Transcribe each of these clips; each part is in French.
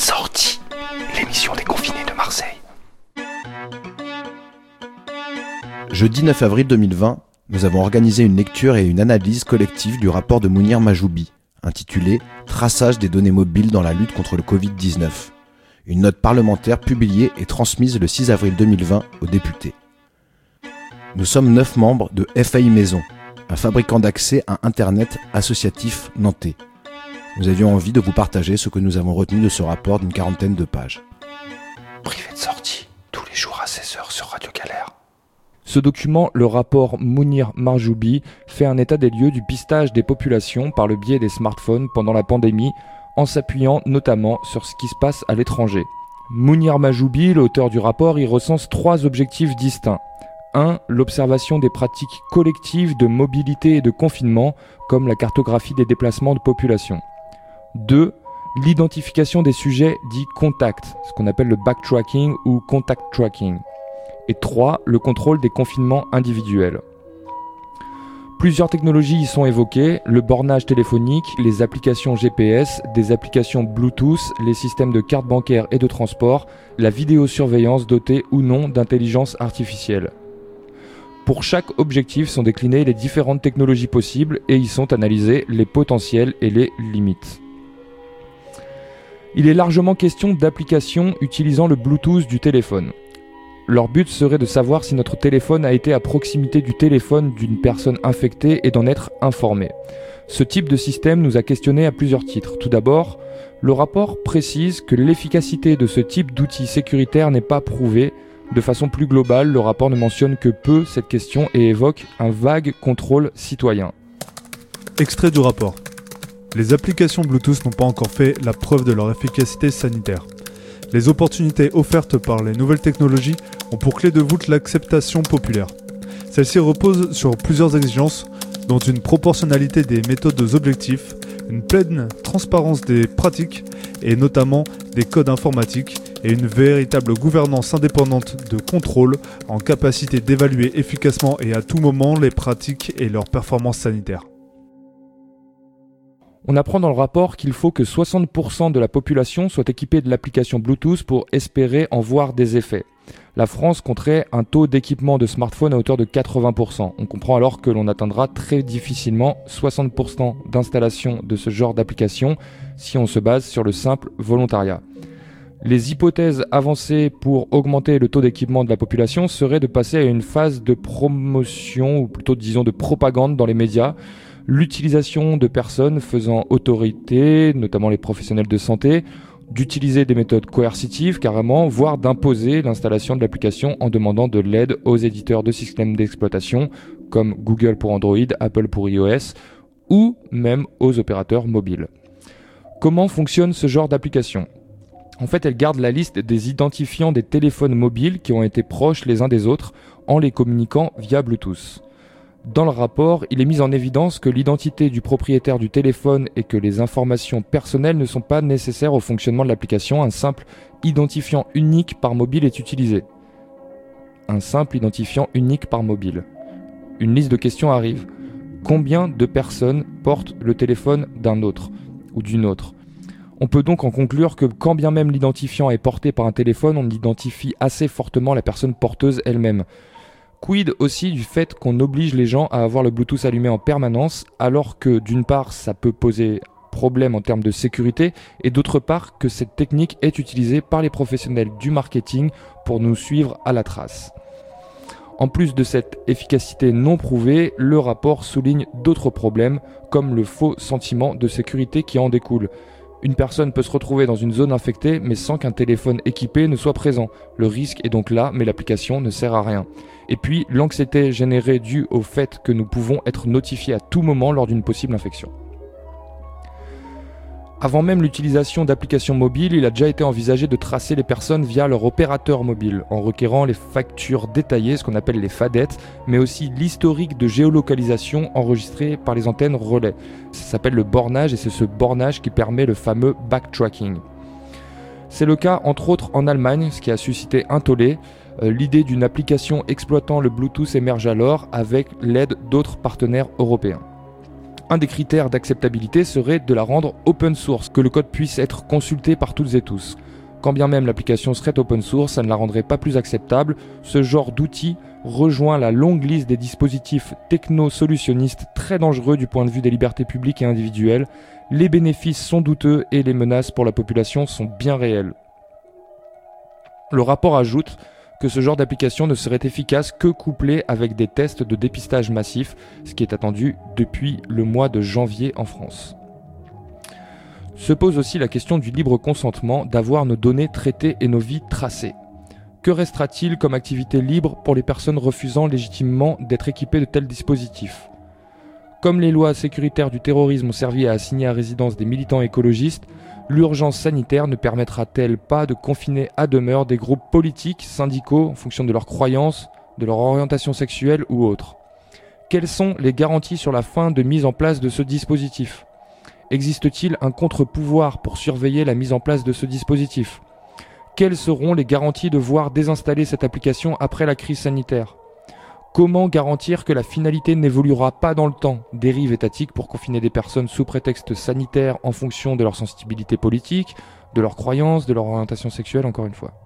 Sortie, l'émission des confinés de Marseille. Jeudi 9 avril 2020, nous avons organisé une lecture et une analyse collective du rapport de Mounir Majoubi, intitulé « Traçage des données mobiles dans la lutte contre le Covid-19 ». Une note parlementaire publiée et transmise le 6 avril 2020 aux députés. Nous sommes 9 membres de FAI Maison, un fabricant d'accès à Internet associatif nantais. Nous avions envie de vous partager ce que nous avons retenu de ce rapport d'une 40aine de pages. Privé de sortie, tous les jours à 16h sur Radio Galère. Ce document, le rapport Mounir Majoubi, fait un état des lieux du pistage des populations par le biais des smartphones pendant la pandémie, en s'appuyant notamment sur ce qui se passe à l'étranger. Mounir Majoubi, l'auteur du rapport, y recense 3 objectifs distincts. 1. L'observation des pratiques collectives de mobilité et de confinement, comme la cartographie des déplacements de population. 2. L'identification des sujets dits contacts, ce qu'on appelle le backtracking ou contact tracking. Et 3. Le contrôle des confinements individuels. Plusieurs technologies y sont évoquées, le bornage téléphonique, les applications GPS, des applications Bluetooth, les systèmes de cartes bancaires et de transport, la vidéosurveillance dotée ou non d'intelligence artificielle. Pour chaque objectif sont déclinées les différentes technologies possibles et y sont analysés les potentiels et les limites. Il est largement question d'applications utilisant le Bluetooth du téléphone. Leur but serait de savoir si notre téléphone a été à proximité du téléphone d'une personne infectée et d'en être informé. Ce type de système nous a questionné à plusieurs titres. Tout d'abord, le rapport précise que l'efficacité de ce type d'outil sécuritaire n'est pas prouvée. De façon plus globale, le rapport ne mentionne que peu cette question et évoque un vague contrôle citoyen. Extrait du rapport. Les applications Bluetooth n'ont pas encore fait la preuve de leur efficacité sanitaire. Les opportunités offertes par les nouvelles technologies ont pour clé de voûte l'acceptation populaire. Celle-ci repose sur plusieurs exigences, dont une proportionnalité des méthodes aux objectifs, une pleine transparence des pratiques et notamment des codes informatiques et une véritable gouvernance indépendante de contrôle en capacité d'évaluer efficacement et à tout moment les pratiques et leurs performances sanitaires. On apprend dans le rapport qu'il faut que 60% de la population soit équipée de l'application Bluetooth pour espérer en voir des effets. La France compterait un taux d'équipement de smartphone à hauteur de 80%. On comprend alors que l'on atteindra très difficilement 60% d'installation de ce genre d'application si on se base sur le simple volontariat. Les hypothèses avancées pour augmenter le taux d'équipement de la population seraient de passer à une phase de promotion, ou plutôt disons de propagande dans les médias, l'utilisation de personnes faisant autorité, notamment les professionnels de santé, d'utiliser des méthodes coercitives carrément, voire d'imposer l'installation de l'application en demandant de l'aide aux éditeurs de systèmes d'exploitation comme Google pour Android, Apple pour iOS ou même aux opérateurs mobiles. Comment fonctionne ce genre d'application ? En fait, elle garde la liste des identifiants des téléphones mobiles qui ont été proches les uns des autres en les communiquant via Bluetooth. Dans le rapport, il est mis en évidence que l'identité du propriétaire du téléphone et que les informations personnelles ne sont pas nécessaires au fonctionnement de l'application. Un simple identifiant unique par mobile est utilisé. Un simple identifiant unique par mobile. Une liste de questions arrive. Combien de personnes portent le téléphone d'un autre ou d'une autre ? On peut donc en conclure que quand bien même l'identifiant est porté par un téléphone, on identifie assez fortement la personne porteuse elle-même. Quid aussi du fait qu'on oblige les gens à avoir le Bluetooth allumé en permanence, alors que d'une part ça peut poser problème en termes de sécurité, et d'autre part que cette technique est utilisée par les professionnels du marketing pour nous suivre à la trace. En plus de cette efficacité non prouvée, le rapport souligne d'autres problèmes, comme le faux sentiment de sécurité qui en découle. Une personne peut se retrouver dans une zone infectée, mais sans qu'un téléphone équipé ne soit présent. Le risque est donc là, mais l'application ne sert à rien. Et puis, l'anxiété générée due au fait que nous pouvons être notifiés à tout moment lors d'une possible infection. Avant même l'utilisation d'applications mobiles, il a déjà été envisagé de tracer les personnes via leur opérateur mobile, en requérant les factures détaillées, ce qu'on appelle les fadettes, mais aussi l'historique de géolocalisation enregistré par les antennes relais. Ça s'appelle le bornage et c'est ce bornage qui permet le fameux backtracking. C'est le cas entre autres en Allemagne, ce qui a suscité un tollé. L'idée d'une application exploitant le Bluetooth émerge alors avec l'aide d'autres partenaires européens. Un des critères d'acceptabilité serait de la rendre open source, que le code puisse être consulté par toutes et tous. Quand bien même l'application serait open source, ça ne la rendrait pas plus acceptable. Ce genre d'outil rejoint la longue liste des dispositifs techno-solutionnistes très dangereux du point de vue des libertés publiques et individuelles. Les bénéfices sont douteux et les menaces pour la population sont bien réelles. Le rapport ajoute que ce genre d'application ne serait efficace que couplé avec des tests de dépistage massifs, ce qui est attendu depuis le mois de janvier en France. Se pose aussi la question du libre consentement, d'avoir nos données traitées et nos vies tracées. Que restera-t-il comme activité libre pour les personnes refusant légitimement d'être équipées de tels dispositifs ? Comme les lois sécuritaires du terrorisme ont servi à assigner à résidence des militants écologistes, l'urgence sanitaire ne permettra-t-elle pas de confiner à demeure des groupes politiques, syndicaux, en fonction de leurs croyances, de leur orientation sexuelle ou autre ? Quelles sont les garanties sur la fin de mise en place de ce dispositif ? Existe-t-il un contre-pouvoir pour surveiller la mise en place de ce dispositif ? Quelles seront les garanties de voir désinstaller cette application après la crise sanitaire ? Comment garantir que la finalité n'évoluera pas dans le temps ? Dérive étatique pour confiner des personnes sous prétexte sanitaire en fonction de leur sensibilité politique, de leurs croyances, de leur orientation sexuelle, encore une fois.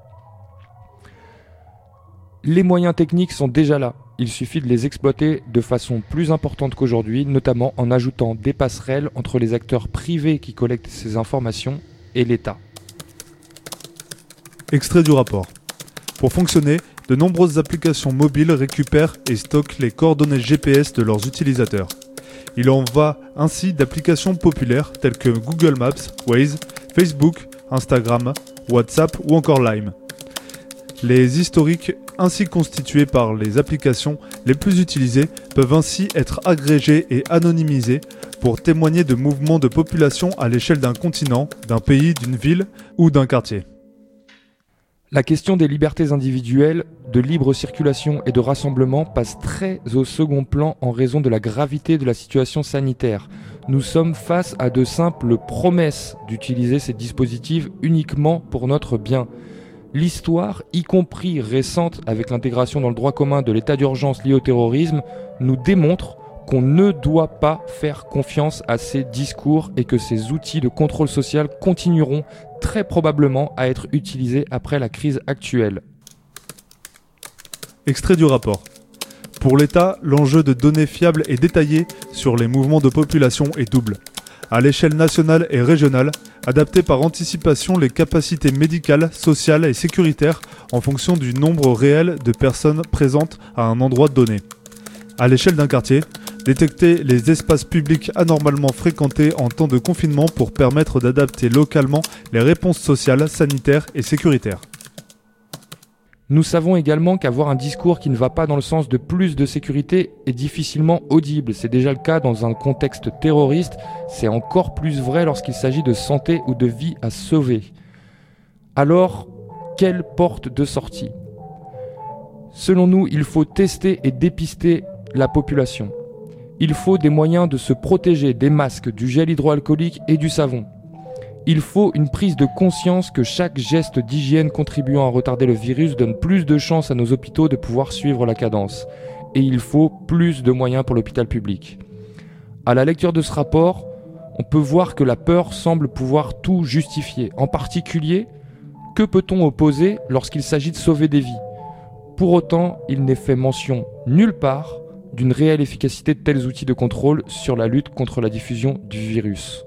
Les moyens techniques sont déjà là. Il suffit de les exploiter de façon plus importante qu'aujourd'hui, notamment en ajoutant des passerelles entre les acteurs privés qui collectent ces informations et l'État. Extrait du rapport. Pour fonctionner, de nombreuses applications mobiles récupèrent et stockent les coordonnées GPS de leurs utilisateurs. Il en va ainsi d'applications populaires telles que Google Maps, Waze, Facebook, Instagram, WhatsApp ou encore Lime. Les historiques ainsi constitués par les applications les plus utilisées peuvent ainsi être agrégés et anonymisés pour témoigner de mouvements de population à l'échelle d'un continent, d'un pays, d'une ville ou d'un quartier. La question des libertés individuelles, de libre circulation et de rassemblement passe très au second plan en raison de la gravité de la situation sanitaire. Nous sommes face à de simples promesses d'utiliser ces dispositifs uniquement pour notre bien. L'histoire, y compris récente avec l'intégration dans le droit commun de l'état d'urgence lié au terrorisme, nous démontre qu'on ne doit pas faire confiance à ces discours et que ces outils de contrôle social continueront très probablement à être utilisés après la crise actuelle. Extrait du rapport. Pour l'État, l'enjeu de données fiables et détaillées sur les mouvements de population est double. À l'échelle nationale et régionale, adapter par anticipation les capacités médicales, sociales et sécuritaires en fonction du nombre réel de personnes présentes à un endroit donné. À l'échelle d'un quartier, détecter les espaces publics anormalement fréquentés en temps de confinement pour permettre d'adapter localement les réponses sociales, sanitaires et sécuritaires. Nous savons également qu'avoir un discours qui ne va pas dans le sens de plus de sécurité est difficilement audible. C'est déjà le cas dans un contexte terroriste, c'est encore plus vrai lorsqu'il s'agit de santé ou de vie à sauver. Alors, quelle porte de sortie ? Selon nous, il faut tester et dépister la population. Il faut des moyens de se protéger, des masques, du gel hydroalcoolique et du savon. Il faut une prise de conscience que chaque geste d'hygiène contribuant à retarder le virus donne plus de chances à nos hôpitaux de pouvoir suivre la cadence. Et il faut plus de moyens pour l'hôpital public. À la lecture de ce rapport, on peut voir que la peur semble pouvoir tout justifier. En particulier, que peut-on opposer lorsqu'il s'agit de sauver des vies ? Pour autant, il n'est fait mention nulle part d'une réelle efficacité de tels outils de contrôle sur la lutte contre la diffusion du virus.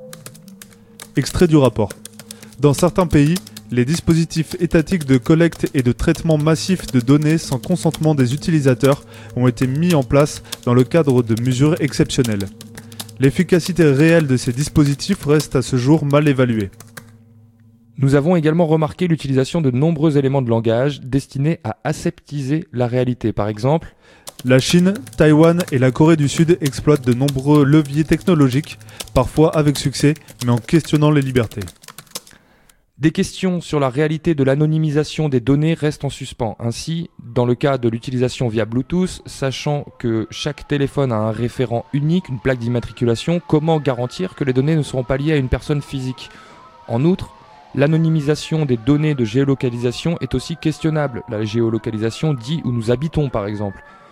Extrait du rapport. Dans certains pays, les dispositifs étatiques de collecte et de traitement massif de données sans consentement des utilisateurs ont été mis en place dans le cadre de mesures exceptionnelles. L'efficacité réelle de ces dispositifs reste à ce jour mal évaluée. Nous avons également remarqué l'utilisation de nombreux éléments de langage destinés à aseptiser la réalité. Par exemple, la Chine, Taïwan et la Corée du Sud exploitent de nombreux leviers technologiques, parfois avec succès, mais en questionnant les libertés. Des questions sur la réalité de l'anonymisation des données restent en suspens. Ainsi, dans le cas de l'utilisation via Bluetooth, sachant que chaque téléphone a un référent unique, une plaque d'immatriculation, comment garantir que les données ne seront pas liées à une personne physique ? En outre, l'anonymisation des données de géolocalisation est aussi questionnable. La géolocalisation dit où nous habitons, par exemple.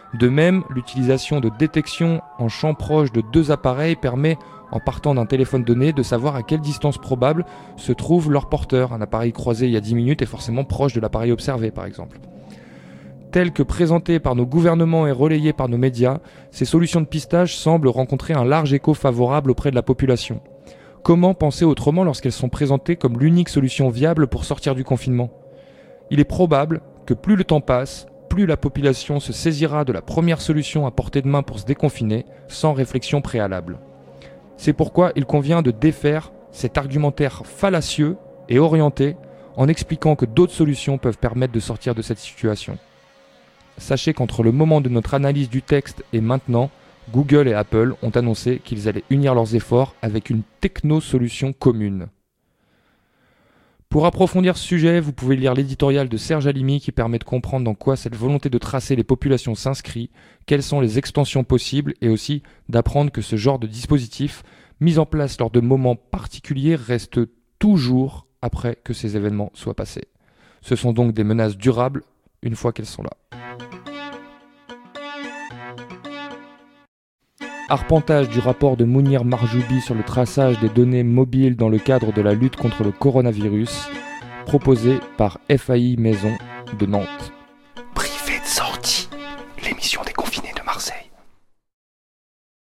De même, l'utilisation de détection en champ proche de 2 appareils permet, en partant d'un téléphone donné, de savoir à quelle distance probable se trouve leur porteur. Un appareil croisé il y a 10 minutes est forcément proche de l'appareil observé, par exemple. Telles que présentées par nos gouvernements et relayées par nos médias, ces solutions de pistage semblent rencontrer un large écho favorable auprès de la population. Comment penser autrement lorsqu'elles sont présentées comme l'unique solution viable pour sortir du confinement ? Il est probable que plus le temps passe, plus la population se saisira de la première solution à portée de main pour se déconfiner, sans réflexion préalable. C'est pourquoi il convient de défaire cet argumentaire fallacieux et orienté en expliquant que d'autres solutions peuvent permettre de sortir de cette situation. Sachez qu'entre le moment de notre analyse du texte et maintenant, Google et Apple ont annoncé qu'ils allaient unir leurs efforts avec une techno-solution commune. Pour approfondir ce sujet, vous pouvez lire l'éditorial de Serge Halimi qui permet de comprendre dans quoi cette volonté de tracer les populations s'inscrit, quelles sont les extensions possibles et aussi d'apprendre que ce genre de dispositif, mis en place lors de moments particuliers, reste toujours après que ces événements soient passés. Ce sont donc des menaces durables une fois qu'elles sont là. Arpentage du rapport de Mounir Marjoubi sur le traçage des données mobiles dans le cadre de la lutte contre le coronavirus, proposé par FAI Maison de Nantes. Privé de sortie, l'émission déconfinée.